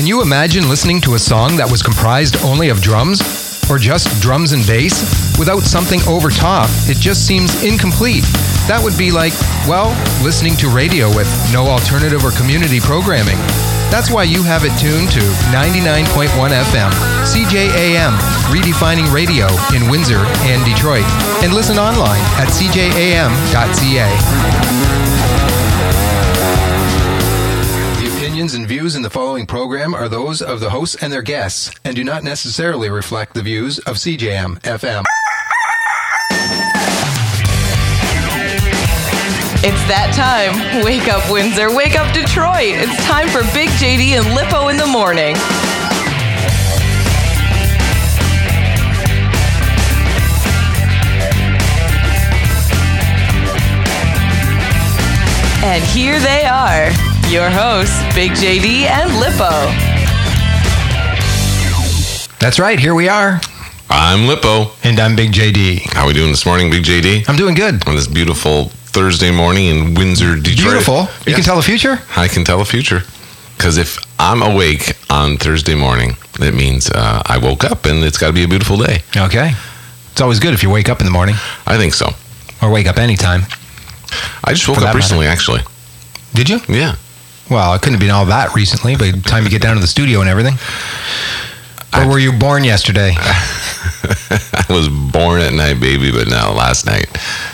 Can you imagine listening to a song that was comprised only of drums? Or just drums and bass? Without something over top, it just seems incomplete. That would be like, well, listening to radio with no alternative or community programming. That's why you have it tuned to 99.1 FM, CJAM, redefining radio in Windsor and Detroit. And listen online at cjam.ca. Opinions and views in the following program are those of the hosts and their guests and do not necessarily reflect the views of CJM FM. It's that time. Wake up, Windsor. Wake up, Detroit. It's time for Big JD and Lippo in the morning. And here they are, your hosts, Big JD and Lippo. That's right, here we are. I'm Lippo. And I'm Big JD. How are we doing this morning, Big JD? I'm doing good. On this beautiful Thursday morning in Windsor, Detroit. Beautiful? You can tell the future? I can tell the future. Because if I'm awake on Thursday morning, it means I woke up and it's got to be a beautiful day. Okay. It's always good if you wake up in the morning. I think so. Or wake up anytime. I just woke up recently, actually. Did you? Yeah. Well, it couldn't have been all that recently, by the time you get down to the studio and everything. Or were you born yesterday? I was born at night, baby, but now last night.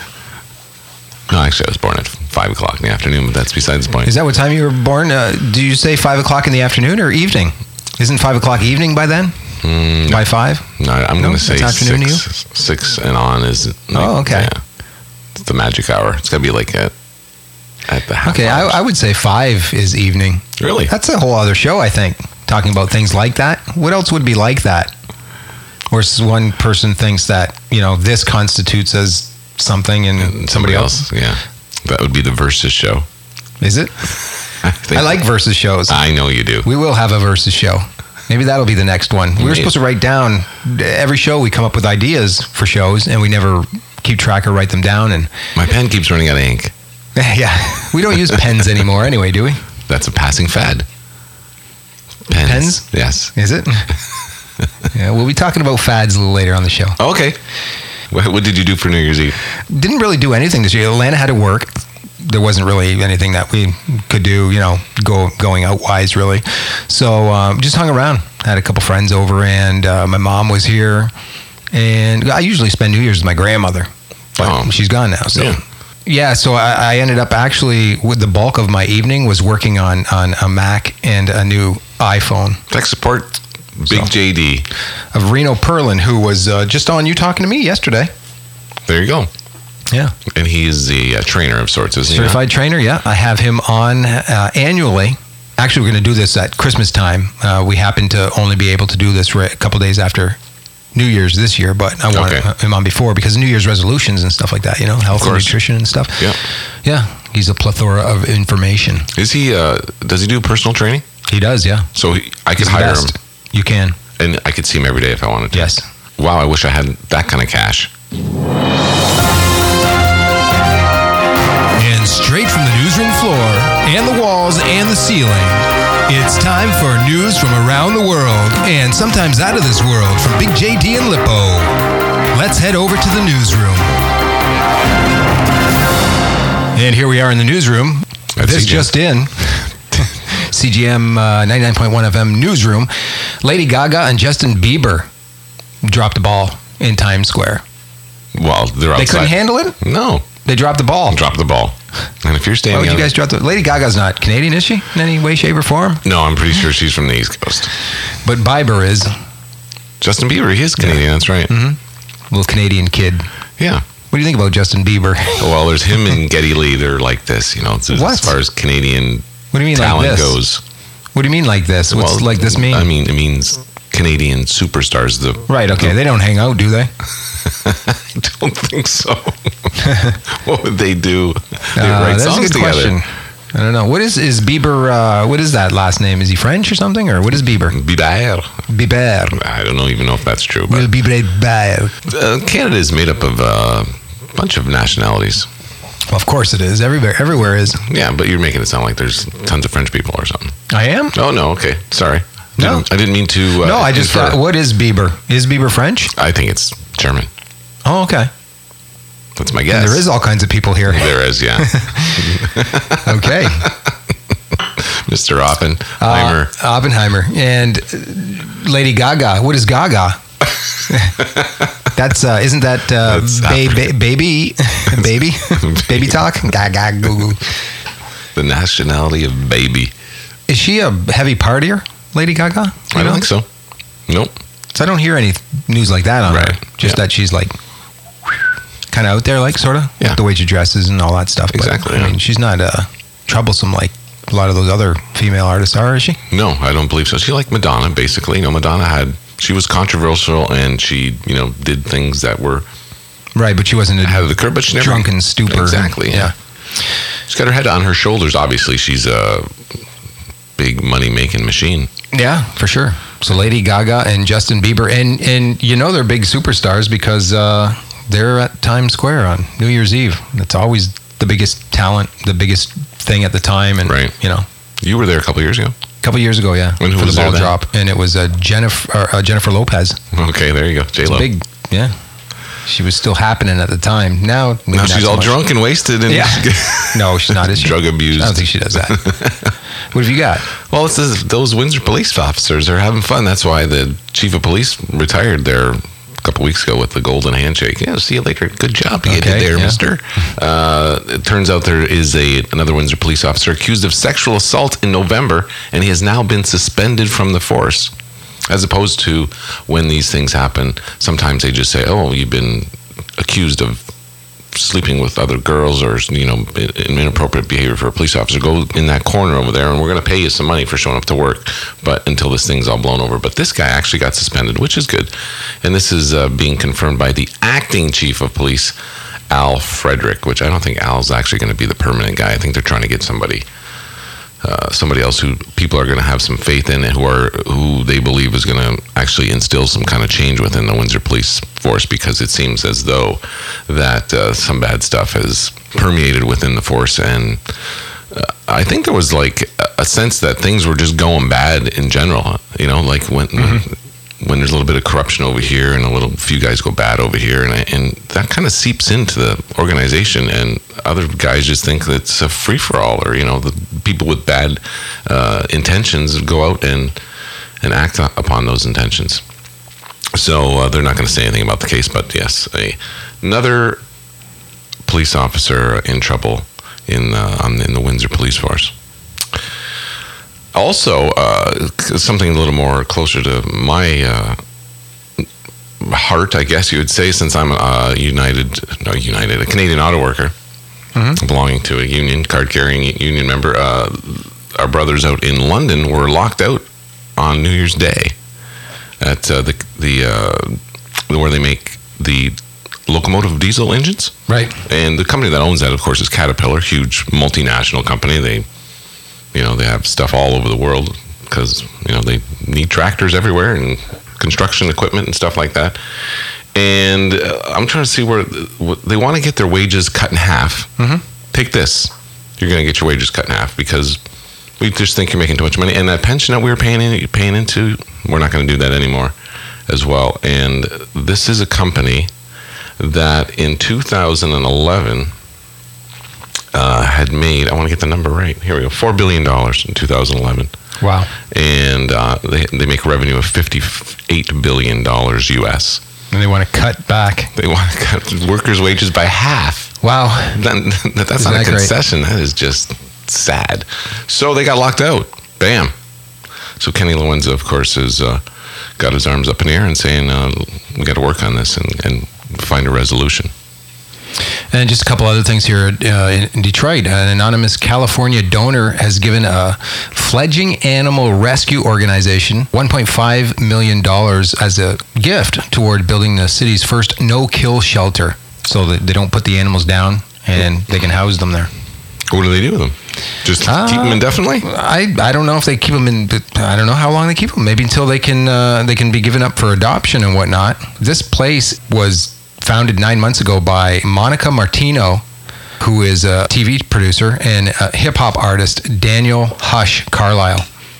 No, actually, I was born at 5 o'clock in the afternoon, but that's besides the point. Is that what time you were born? Do you say 5 o'clock in the afternoon or evening? Isn't 5 o'clock evening by then? By 5? No, I'm going to say afternoon 6 and on is... Like, oh, okay. Yeah, it's the magic hour. It's got to be like at the half Okay, I would say 5 is evening. Really? That's a whole other show, I think, talking about things like that. What else would be like that? Or one person thinks that, this constitutes as something and somebody else. Yeah. That would be the Versus show. Is it? I like Versus shows. I know you do. We will have a Versus show. Maybe that'll be the next one. We were supposed to write down every show. We come up with ideas for shows and we never keep track or write them down. And my pen keeps running out of ink. Yeah. We don't use pens anymore anyway, do we? That's a passing fad. Pens? Yes. Is it? Yeah, we'll be talking about fads a little later on the show. Okay. What did you do for New Year's Eve? Didn't really do anything this year. Atlanta had to work. There wasn't really anything that we could do, going out wise, really. So just hung around. Had a couple friends over, and my mom was here. And I usually spend New Year's with my grandmother, but she's gone now. So yeah, so I ended up actually, with the bulk of my evening, was working on a Mac and a new iPhone. Tech support. Big JD. Of Reno Perlin, who was just on You Talking to Me yesterday. There you go. Yeah. And he is the trainer of sorts, isn't he? Certified trainer, yeah. I have him on annually. Actually, we're going to do this at Christmas time. We happen to only be able to do this a couple days after New Year's this year, but I wanted him on before because of New Year's resolutions and stuff like that, health and nutrition and stuff. Yeah. Yeah. He's a plethora of information. Is he, does he do personal training? He does, yeah. So I could hire him. You can. And I could see him every day if I wanted to. Yes. Wow, I wish I had that kind of cash. And straight from the newsroom floor and the walls and the ceiling, it's time for news from around the world and sometimes out of this world from Big JD and Lippo. Let's head over to the newsroom. And here we are in the newsroom. This just in. CGM 99.1 FM newsroom. Lady Gaga and Justin Bieber dropped the ball in Times Square. Well, they're outside. They couldn't handle it? No. They dropped the ball. Dropped the ball. And if you're standing... Why would you guys drop the... Lady Gaga's not Canadian, is she? In any way, shape, or form? No, I'm pretty sure she's from the East Coast. But Bieber is. Justin Bieber, he is Canadian, that's right. Mm-hmm. Little Canadian kid. Yeah. What do you think about Justin Bieber? Well, there's him and Geddy Lee. They're like this, as far as Canadian what do you mean talent like this? goes. What do you mean like this? What's like this mean? I mean, it means Canadian superstars. Right, okay. They don't hang out, do they? I don't think so. What would they do? They write that's songs a good together. Question. I don't know. What is Bieber, what is that last name? Is he French or something? Or what is Bieber? Bieber. Bieber. I don't even know if that's true. Will Bieber. Canada is made up of a bunch of nationalities. Well, of course it is. Everywhere is. Yeah, but you're making it sound like there's tons of French people or something. I am? Oh, no, okay. Sorry. No. I didn't mean to. No, I just thought, what is Bieber? Is Bieber French? I think it's German. Oh, okay. That's my guess. And there is all kinds of people here. There is, yeah. Okay. Mr. Oppenheimer. Oppenheimer. And Lady Gaga. What is Gaga? That's isn't that baby talk? Gaga goo goo. The nationality of baby. Is she a heavy partier, Lady Gaga? I don't think so. Nope. So I don't hear any news like that on her. Just that she's like kind of out there, like sort of. Yeah. The way she dresses and all that stuff. Exactly. But, I mean, she's not troublesome like a lot of those other female artists are, is she? No, I don't believe so. She like Madonna, basically. You know, Madonna she was controversial and she, did things that were right, but she wasn't ahead of the curve. But she never drunken stupor. Exactly. Yeah. She's got her head on her shoulders. Obviously, she's a big money making machine. Yeah, for sure. So Lady Gaga and Justin Bieber, and they're big superstars because they're at Times Square on New Year's Eve. It's always the biggest talent, the biggest thing at the time, and right. You were there a couple of years ago. A couple of years ago, yeah. And who for was the ball there drop, and it was Jennifer Lopez. Okay, there you go, J-Lo. Big, yeah. She was still happening at the time. Now she's all drunk and wasted. And no, she's not. Is she? Drug abused. I don't think she does that. What have you got? Well, it's those Windsor police officers are having fun. That's why the chief of police retired there a couple weeks ago with the golden handshake. Yeah, see you later. Good job you did there, mister. It turns out there is another Windsor police officer accused of sexual assault in November, and he has now been suspended from the force. As opposed to when these things happen, sometimes they just say, oh, you've been accused of sleeping with other girls or, inappropriate behavior for a police officer. Go in that corner over there and we're going to pay you some money for showing up to work. But until this thing's all blown over. But this guy actually got suspended, which is good. And this is being confirmed by the acting chief of police, Al Frederick, which I don't think Al's actually going to be the permanent guy. I think they're trying to get somebody else who people are going to have some faith in and who they believe is going to actually instill some kind of change within the Windsor Police Force, because it seems as though that some bad stuff has permeated within the force, and I think there was like a sense that things were just going bad in general. Like when there's a little bit of corruption over here and a few guys go bad over here, and that kind of seeps into the organization, and other guys just think that it's a free-for-all, or the people with bad intentions go out and act upon those intentions. So they're not going to say anything about the case, but yes, another police officer in trouble in the Windsor Police Force. Also, something a little more closer to my heart, I guess you would say, since I'm a Canadian auto worker, belonging to a union, card-carrying union member. Our brothers out in London were locked out on New Year's Day at where they make the locomotive diesel engines. Right. And the company that owns that, of course, is Caterpillar, huge multinational company. They have stuff all over the world because, they need tractors everywhere and construction equipment and stuff like that. And I'm trying to see where they want to get their wages cut in half. Mm-hmm. Take this. You're going to get your wages cut in half because we just think you're making too much money. And that pension that we were paying into, we're not going to do that anymore as well. And this is a company that in 2011... had made, I want to get the number right. Here we go, $4 billion in 2011. Wow. And they make revenue of $58 billion US. And they want to cut back. They want to cut workers' wages by half. Wow. That's not a concession. Great? That is just sad. So they got locked out. Bam. So Kenny Lowenza, of course, has got his arms up in the air and saying, we got to work on this and find a resolution. And just a couple other things here in Detroit. An anonymous California donor has given a fledgling animal rescue organization $1.5 million as a gift toward building the city's first no-kill shelter, so that they don't put the animals down and they can house them there. What do they do with them? Just keep them indefinitely? I don't know if they keep them in. I don't know how long they keep them. Maybe until they can be given up for adoption and whatnot. This place was founded 9 months ago by Monica Martino, who is a TV producer, and hip-hop artist Daniel Hush Carlisle. The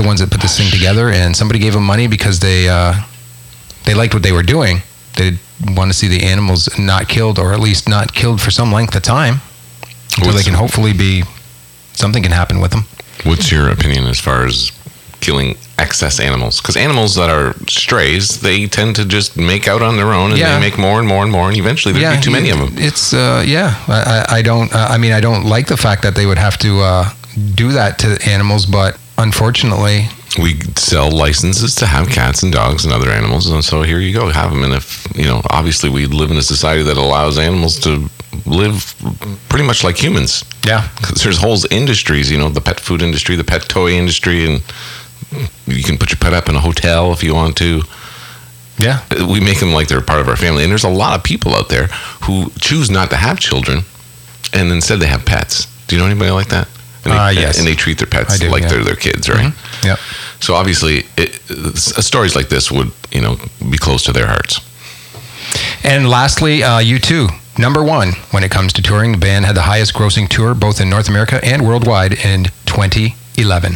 the ones that put this thing together, and somebody gave them money because they liked what they were doing. They want to see the animals not killed, or at least not killed for some length of time, until they can hopefully something can happen with them. What's your opinion as far as killing excess animals? Because animals that are strays, they tend to just make out on their own, and they make more and more and more, and eventually there'd be too many of them. It's I don't like the fact that they would have to do that to animals, but unfortunately, we sell licenses to have cats and dogs and other animals, and so here you go, have them. And if obviously we live in a society that allows animals to live pretty much like humans. Yeah, because there's whole industries, the pet food industry, the pet toy industry, and you can put your pet up in a hotel if you want to. Yeah, we make them like they're part of our family, and there's a lot of people out there who choose not to have children, and instead they have pets. Do you know anybody like that? And yes. And they treat their pets like they're their kids, right? Mm-hmm. Yep. So obviously, stories like this would, be close to their hearts. And lastly, U2, number 1 when it comes to touring. The band had the highest grossing tour both in North America and worldwide in 2011.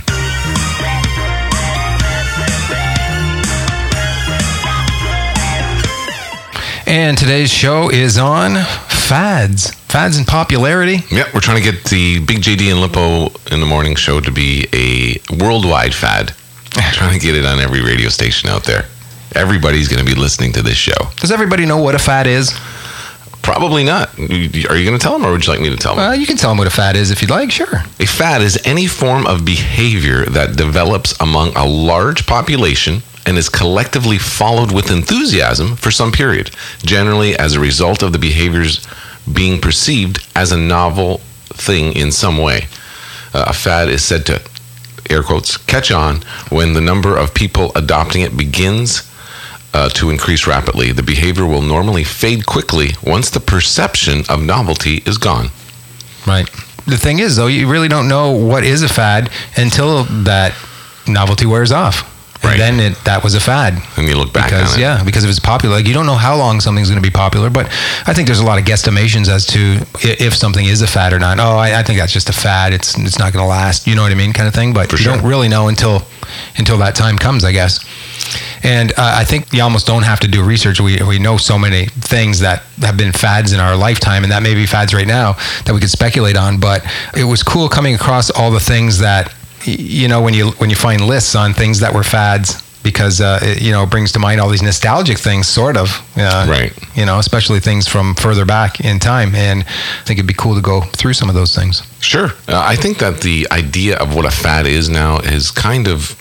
And today's show is on fads. Fads and popularity. Yeah, we're trying to get the Big JD and Lippo in the morning show to be a worldwide fad. Trying to get it on every radio station out there. Everybody's going to be listening to this show. Does everybody know what a fad is? Probably not. Are you going to tell them, or would you like me to tell them? You can tell them what a fad is if you'd like, sure. A fad is any form of behavior that develops among a large population and is collectively followed with enthusiasm for some period, generally as a result of the behaviors being perceived as a novel thing in some way. A fad is said to, air quotes, catch on when the number of people adopting it begins to increase rapidly. The behavior will normally fade quickly once the perception of novelty is gone. Right. The thing is, though, you really don't know what is a fad until that novelty wears off. And then that was a fad. And you look back on it. Yeah, because if it's popular, you don't know how long something's going to be popular, but I think there's a lot of guesstimations as to if something is a fad or not. Oh, I think that's just a fad. It's not going to last. You know what I mean, kind of thing. But you don't really know until that time comes, I guess. And I think you almost don't have to do research. We know so many things that have been fads in our lifetime, and that may be fads right now that we could speculate on. But it was cool coming across all the things that, when you find lists on things that were fads, because it brings to mind all these nostalgic things, sort of, right? Especially things from further back in time, and I think it'd be cool to go through some of those things. Sure, I think that the idea of what a fad is now is kind of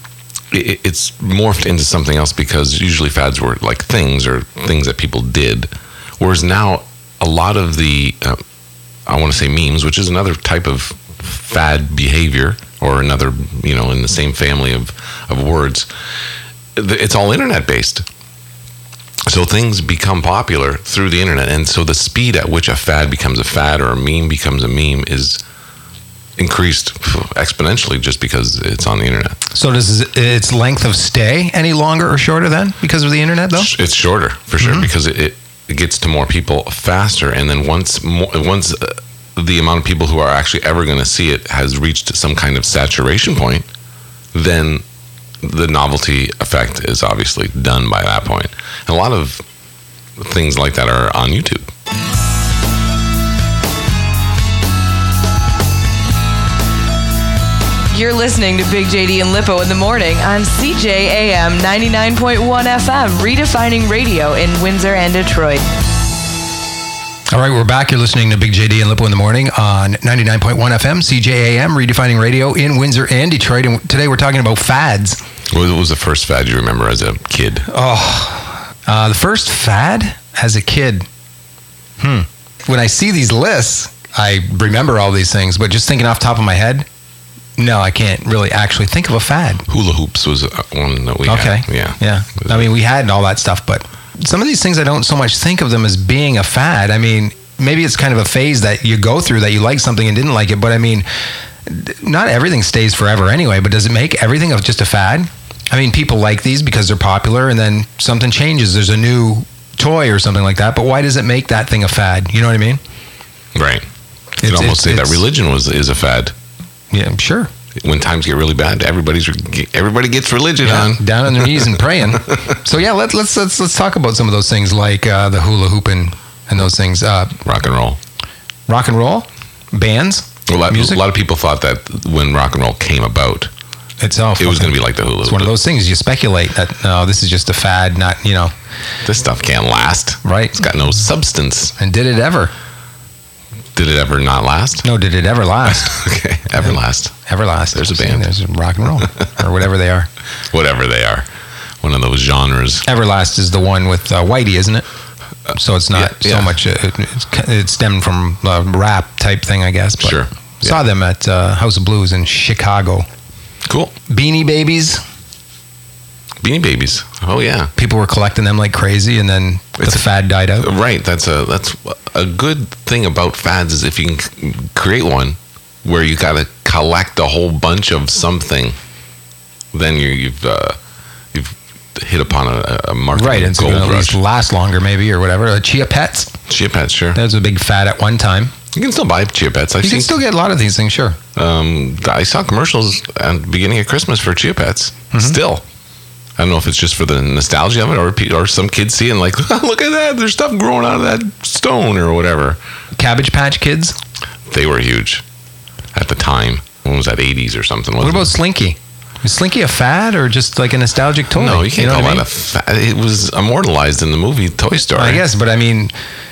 it's morphed into something else, because usually fads were like things or things that people did, whereas now a lot of the I want to say memes, which is another type of fad behavior, or another, in the same family of words, it's all internet based. So things become popular through the internet, and so the speed at which a fad becomes a fad or a meme becomes a meme is increased exponentially just because it's on the internet. So does its length of stay any longer or shorter then because of the internet, though? It's shorter for sure, because it gets to more people faster, and then once the amount of people who are actually ever going to see it has reached some kind of saturation point, then the novelty effect is obviously done by that point. And a lot of things like that are on YouTube. You're listening to Big JD and Lippo in the morning on CJAM 99.1 FM, redefining radio in Windsor and Detroit. All right, we're back. You're listening to Big JD and Lippo in the morning on 99.1 FM, CJAM, redefining radio in Windsor and Detroit. And today we're talking about fads. What was the first fad you remember as a kid? The first fad as a kid? When I see these lists, I remember all these things, but just thinking off the top of my head, no, I can't really actually think of a fad. Hula hoops was one that we had. Yeah. I mean, we had all that stuff, but some of these things I don't so much think of them as being a fad. I mean, maybe it's kind of a phase that you go through, that you like something and didn't like it, but I mean, not everything stays forever anyway, but does it make everything just a fad? I mean, people like these because they're popular, and then something changes. There's a new toy or something like that, but why does it make that thing a fad? You know what I mean? Right. You could almost say that religion is a fad. Yeah, sure. when times get really bad, everybody gets religion on. Down on their knees and praying. So yeah, let's talk about some of those things like the hula hooping and those things. Rock and roll. Rock and roll? Bands? Music? A lot of people thought that when rock and roll came about, it was going to be like the hula hoop. It's one of those things you speculate that, no, this is just a fad, not, This stuff can't last. Right. It's got no substance. And did it ever? Did it ever not last? No, did it ever last? Okay, Everlast. Everlast. There's a band. There's rock and roll. Or whatever they are. Whatever they are. One of those genres. Everlast is the one with Whitey, isn't it? So it's not so much, it stemmed from a rap type thing, I guess. But sure. Saw them at House of Blues in Chicago. Cool. Beanie Babies. Beanie Babies. Oh, yeah. People were collecting them like crazy, and then the fad died out. Right. That's a good thing about fads is if you can create one where you got to collect a whole bunch of something, then you've hit upon a market. Right, and so at least last longer, maybe, or whatever. Chia Pets. Chia Pets, sure. That was a big fad at one time. You can still buy Chia Pets. You can still get a lot of these things, sure. I saw commercials at the beginning of Christmas for Chia Pets. Mm-hmm. Still. I don't know if it's just for the nostalgia of it or some kids see it and like, look at that, there's stuff growing out of that stone or whatever. Cabbage Patch Kids? They were huge at the time. When was that, 80s or something? What about Slinky? Is Slinky a fad or just like a nostalgic toy? No, you can't call that a fad. It was immortalized in the movie Toy Story. I guess, but I mean,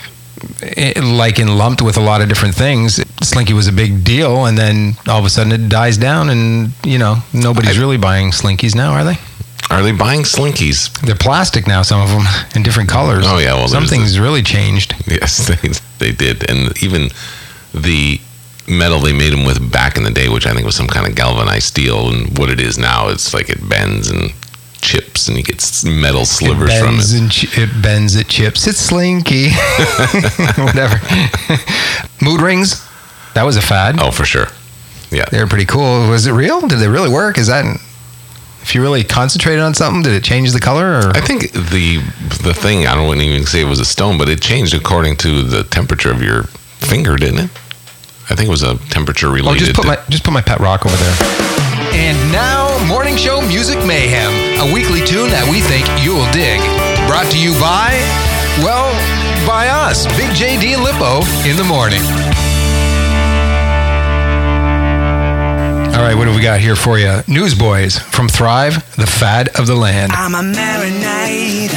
lumped with a lot of different things. Slinky was a big deal, and then all of a sudden it dies down, and nobody's really buying Slinkies now, are they? Are they buying Slinkies? They're plastic now, some of them, in different colors. Oh yeah, well, some things really changed. Yes, they did, and even the metal they made them with back in the day, which I think was some kind of galvanized steel, and what it is now, it's like it bends and chips, and you get metal slivers from it. It bends, it chips. It's Slinky. Whatever. Mood rings. That was a fad. Oh, for sure. Yeah. They were pretty cool. Was it real? Did they really work? Is that... If you really concentrated on something, did it change the color? Or? I think the thing, I don't even say it was a stone, but it changed according to the temperature of your finger, didn't it? I think it was a temperature related. Oh, just put my pet rock over there. And now, Morning Show Music Mayhem, a weekly tune that we think you'll dig. Brought to you by us, Big JD and Lippo in the morning. All right, what have we got here for you? Newsboys from Thrive, the fad of the land. I'm a marinade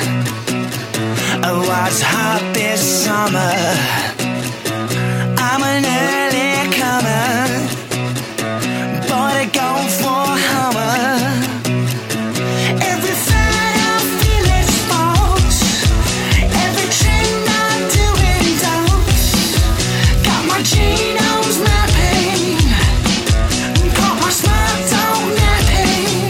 of what's hot this summer. I'm an early comer, boy, to go for a Hummer. Every fad I feel it's false, every trend I do it does. Got my genomes mapping, caught my smart on napping.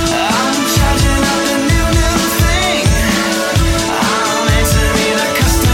I'm charging up the new thing. I'm answering the customer.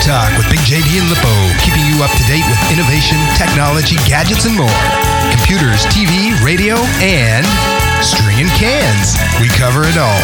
Talk with Big JD and Lippo, keeping you up to date with innovation, technology, gadgets, and more. Computers, TV, radio, and stringing cans. We cover it all.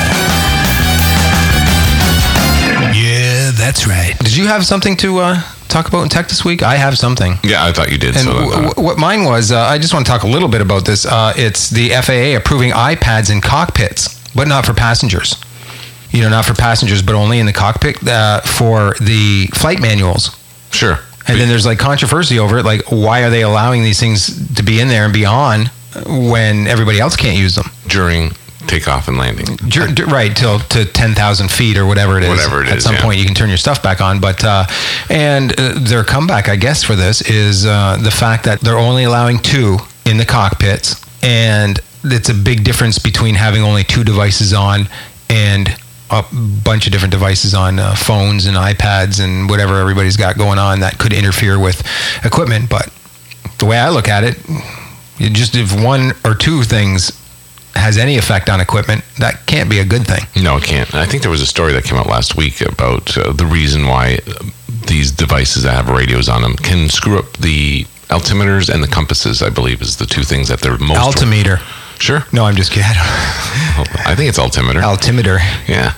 Yeah, that's right. Did you have something to talk about in tech this week? I have something. Yeah, I thought you did. And what mine was, I just want to talk a little bit about this. It's the FAA approving iPads in cockpits, but not for passengers. Not for passengers, but only in the cockpit for the flight manuals. Sure. And then there's like controversy over it. Like, why are they allowing these things to be in there and be on when everybody else can't use them? During takeoff and landing. Right, to 10,000 feet or whatever it is. At some point, you can turn your stuff back on. But and their comeback, I guess, for this is the fact that they're only allowing 2 in the cockpits, and it's a big difference between having only 2 devices on and a bunch of different devices on phones and iPads and whatever everybody's got going on that could interfere with equipment. But the way I look at it, if 1 or 2 things has any effect on equipment, that can't be a good thing. No, it can't. I think there was a story that came out last week about the reason why these devices that have radios on them can screw up the altimeters and the compasses, I believe, is the 2 things that they're most... Altimeter. Sure. No, I'm just kidding. I think it's altimeter. Altimeter. Yeah.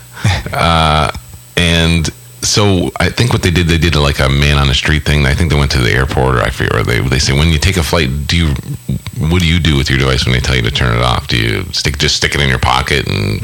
And so I think what they did like a man on the street thing. I think they went to the airport, or I forget, or they say, when you take a flight, what do you do with your device when they tell you to turn it off? Do you stick it in your pocket and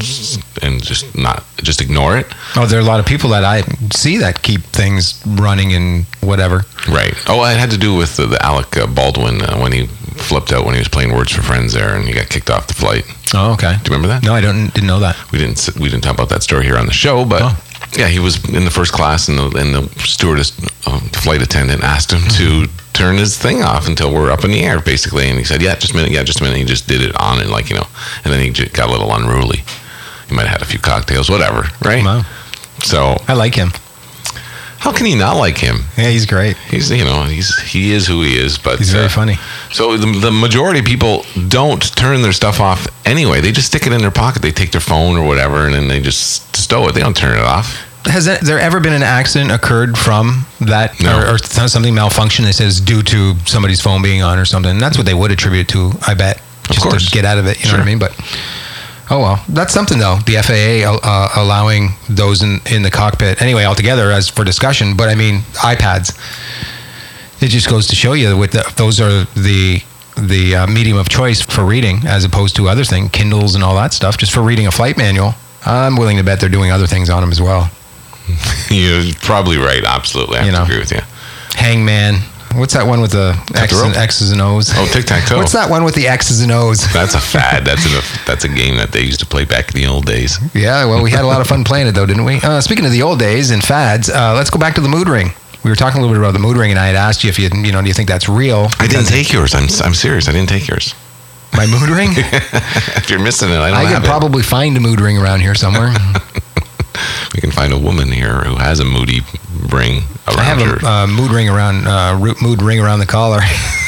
just ignore it? Oh, there are a lot of people that I see that keep things running and whatever. Right. Oh, it had to do with the Alec Baldwin when he flipped out when he was playing Words for Friends there, and he got kicked off the flight. Oh, okay. Do you remember that? No, I didn't know that. We didn't talk about that story here on the show, but yeah, he was in the first class, and the stewardess, the flight attendant, asked him to turn his thing off until we're up in the air, basically, and he said, "Yeah, just a minute." He just did it on, and and then he got a little unruly. He might have had a few cocktails, whatever, right? Wow. So I like him. How can you not like him? Yeah, he's great. He is who he is, but he's very funny. So the majority of people don't turn their stuff off anyway. They just stick it in their pocket. They take their phone or whatever, and then they just stow it. They don't turn it off. Has there ever been an accident occurred from that, No. or something malfunction? They says due to somebody's phone being on or something. And that's what they would attribute to, I bet, just course. to get out of it. You know what I mean? But oh well, that's something though. The FAA allowing those in the cockpit anyway altogether as for discussion. But I mean, iPads. It just goes to show you those are the medium of choice for reading as opposed to other things, Kindles and all that stuff. Just for reading a flight manual, I'm willing to bet they're doing other things on them as well. You're probably right. Absolutely, I have to agree with you. Hangman. What's that one with the X's and O's? Oh, tic-tac-toe. What's that one with the X's and O's? That's a fad. That's a game that they used to play back in the old days. Yeah, well, we had a lot of fun playing it, though, didn't we? Speaking of the old days and fads, let's go back to the mood ring. We were talking a little bit about the mood ring, and I had asked you if do you think that's real? I didn't take yours. I'm serious. I didn't take yours. My mood ring? If you're missing it, I can probably find a mood ring around here somewhere. We can find a woman here who has a moody ring around her. I have a mood ring around the collar.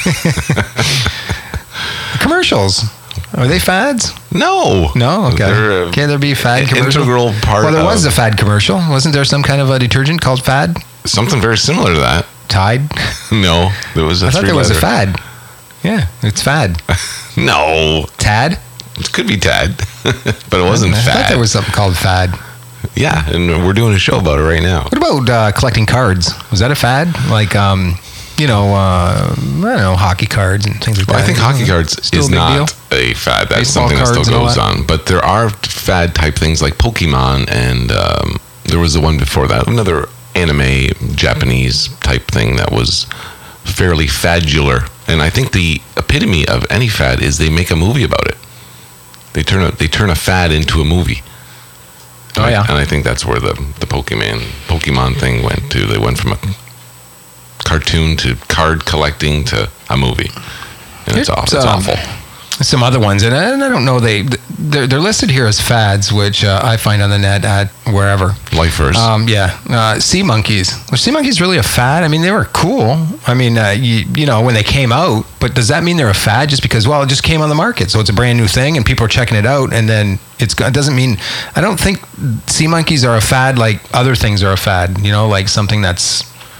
Commercials. Are they fads? No. Okay. Can there be fad commercial? Integral part. Well, there was a fad commercial. Wasn't there some kind of a detergent called Fad? Something very similar to that. Tide? No, there was a. I thought there was a Fad. Yeah, it's Fad. No. Tad? It could be Tad, but it wasn't Fad. I thought there was something called Fad. Yeah, and we're doing a show about it right now. What about collecting cards? Was that a fad? Like, I don't know, hockey cards and things like that. I think hockey cards is not a fad. That's Baseball something that still cards goes on. But there are fad type things like Pokemon, and there was the one before that, another anime Japanese type thing that was fairly fadular. And I think the epitome of any fad is they make a movie about it. They turn a fad into a movie. Oh, yeah. And I think that's where the Pokemon thing went to. They went from a cartoon to card collecting to a movie. And it's awful. It's awful. Some other ones, and I don't know, they're listed here as fads, which I find on the net at wherever. Lifers. Sea monkeys. Was sea monkeys really a fad? I mean, they were cool. I mean, you know, when they came out, but does that mean they're a fad just because, well, it just came on the market, so it's a brand new thing and people are checking it out, and then it doesn't mean, I don't think sea monkeys are a fad like other things are a fad, you know, like something that's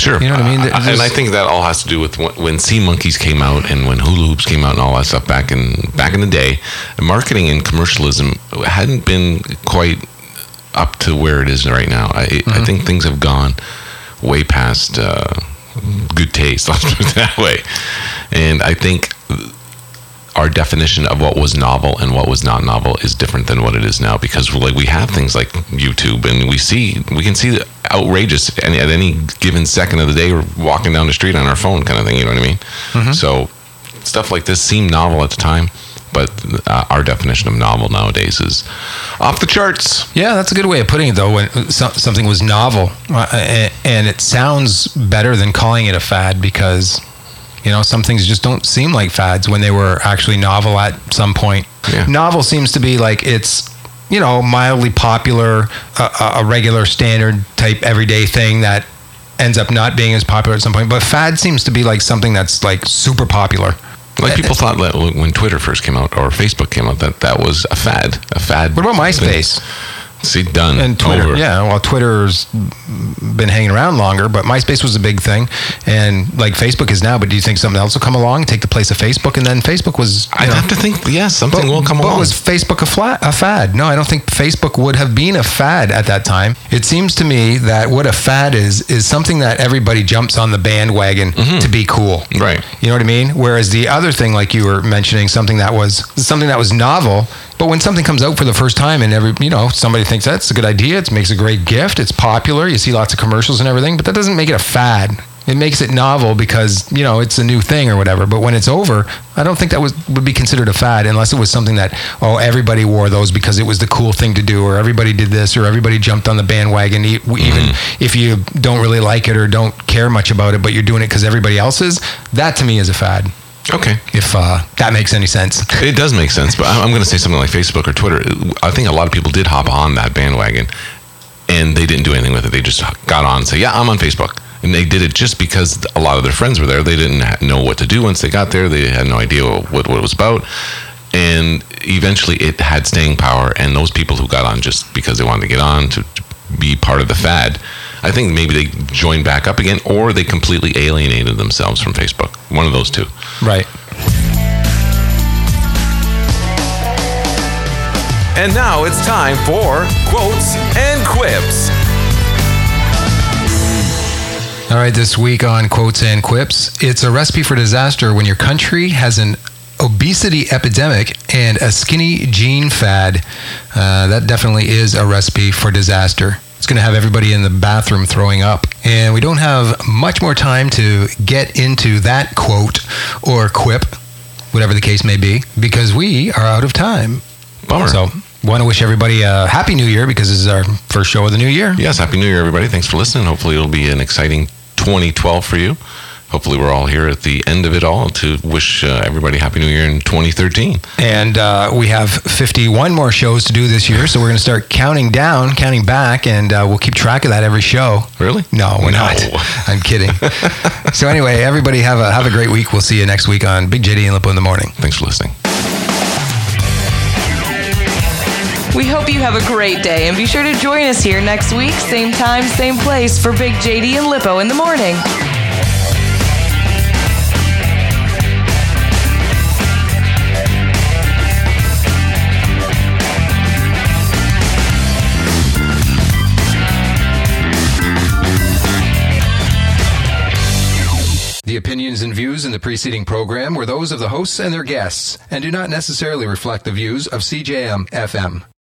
Sure. You know what I mean? And I think that all has to do with when Sea Monkeys came out and when Hula Hoops came out and all that stuff back in the day. Marketing and commercialism hadn't been quite up to where it is right now. I think things have gone way past good taste, let's put it that way. And I think our definition of what was novel and what was not novel is different than what it is now, because like we have things like YouTube and we can see the outrageous at any given second of the day we're walking down the street on our phone kind of thing, you know what I mean? So stuff like this seemed novel at the time, but our definition of novel nowadays is off the charts. Yeah, that's a good way of putting it, though, when something was novel. And it sounds better than calling it a fad, because, you know, some things just don't seem like fads when they were actually novel at some point. Yeah. Novel seems to be like it's, you know, mildly popular, a regular standard type everyday thing that ends up not being as popular at some point. But fad seems to be like something that's like super popular. Like people thought that when Twitter first came out or Facebook came out that was a fad. What about MySpace? See, done. And Twitter. Over. Yeah, well, Twitter's been hanging around longer, but MySpace was a big thing. And like Facebook is now, but do you think something else will come along, take the place of Facebook? And then Facebook was... I'd have to think, yes, something will come along. But was Facebook a fad? No, I don't think Facebook would have been a fad at that time. It seems to me that what a fad is something that everybody jumps on the bandwagon to be cool. Right. You know what I mean? Whereas the other thing, like you were mentioning, something that was novel, but when something comes out for the first time and somebody thinks that's a good idea, it makes a great gift, it's popular, you see lots of commercials and everything, but that doesn't make it a fad. It makes it novel because, you know, it's a new thing or whatever. But when it's over, I don't think that would be considered a fad unless it was something that, everybody wore those because it was the cool thing to do, or everybody did this, or everybody jumped on the bandwagon, even if you don't really like it or don't care much about it, but you're doing it because everybody else is. That to me is a fad. Okay. If that makes any sense. It does make sense, but I'm going to say something like Facebook or Twitter. I think a lot of people did hop on that bandwagon and they didn't do anything with it. They just got on and say, yeah, I'm on Facebook. And they did it just because a lot of their friends were there. They didn't know what to do once they got there. They had no idea what it was about. And eventually it had staying power. And those people who got on just because they wanted to get on to be part of the fad, I think maybe they joined back up again, or they completely alienated themselves from Facebook. One of those two. Right. And now it's time for Quotes and Quips. All right, this week on Quotes and Quips, it's a recipe for disaster when your country has an obesity epidemic and a skinny jean fad. That definitely is a recipe for disaster. It's going to have everybody in the bathroom throwing up. And we don't have much more time to get into that quote or quip, whatever the case may be, because we are out of time. Bummer. So, want to wish everybody a Happy New Year, because this is our first show of the new year. Yes, Happy New Year, everybody. Thanks for listening. Hopefully it'll be an exciting 2012 for you. Hopefully we're all here at the end of it all to wish everybody Happy New Year in 2013. And we have 51 more shows to do this year, so we're going to start counting back, and we'll keep track of that every show. Really? No, we're not. I'm kidding. So anyway, everybody have a great week. We'll see you next week on Big JD and Lippo in the Morning. Thanks for listening. We hope you have a great day, and be sure to join us here next week, same time, same place, for Big JD and Lippo in the Morning. The opinions and views in the preceding program were those of the hosts and their guests, and do not necessarily reflect the views of CJM FM.